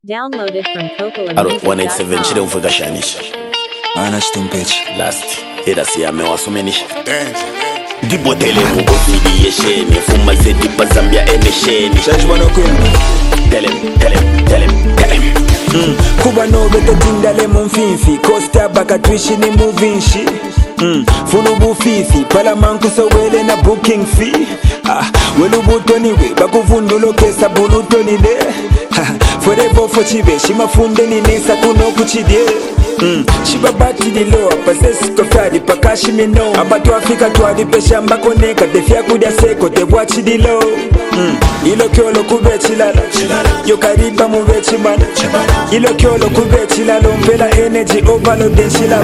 Downloaded from Alo, 187 chile mfika shanish. Ana shtumpechi. Last. Heda siyame wasumenish. Dibo tele mugo fidi yesheni. Fuma zedi pa Zambia enesheni. Shajwana kwemba. Tell him. Kuba no bete tindale mumfinfi. Costa baka twishi ni muvinshi. Funu bufifi. Pala manku so wele na booking fee. Welu butoni we. Baku vundulo kesa bulutoni de. Forever for chibe. Shima funde ni nesa kuno kuchidie. Shiba bati di loa. Pasesi kofadi pakashi mino. Abatu Afrika tuwadi pesha mbako neka. Defia kudia seko te wachi di lo. Ilo kyolo kube chilala. Yo kariba muwe chimana. Ilo kyolo kube chilala. Mpela energy overload den shilala.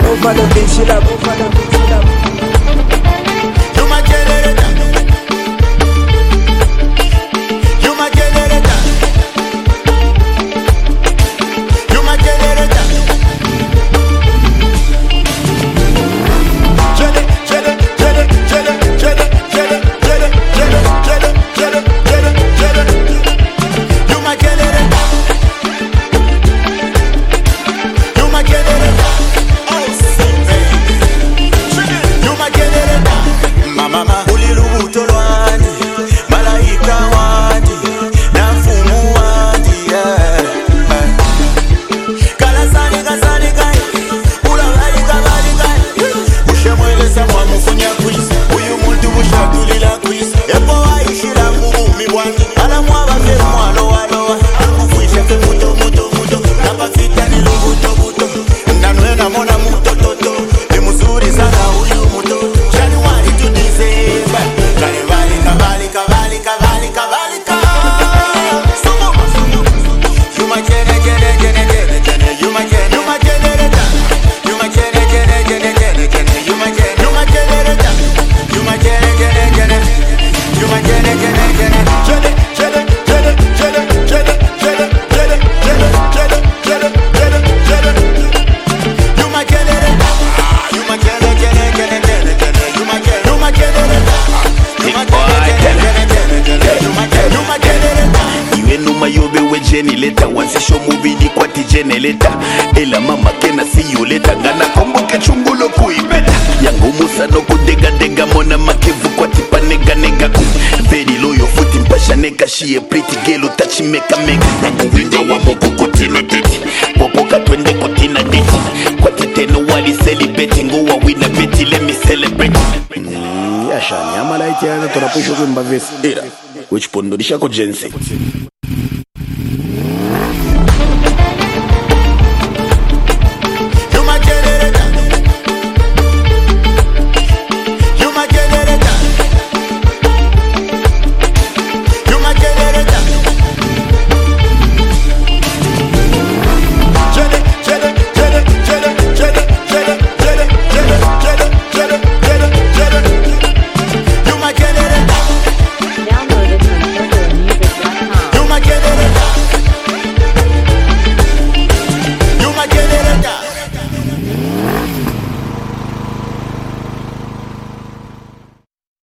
Later, once a show movie di kwa tijene later. Ela mama kena see you later. Gana kombo ke chungulo kuibeta. Yangu musa no kudega mona makevu kwa tipa nega very loyal footing pasha nega. She a pretty girl utachi meka. Winga wa moko kutina diti. Popoka twende kutina diti. Kwa teteno wali celebrate. Ngo wa wina beti let me celebrate. Yashani, amala iti yana tunapusho kumbavesi. Era, which pondo dishako jensi.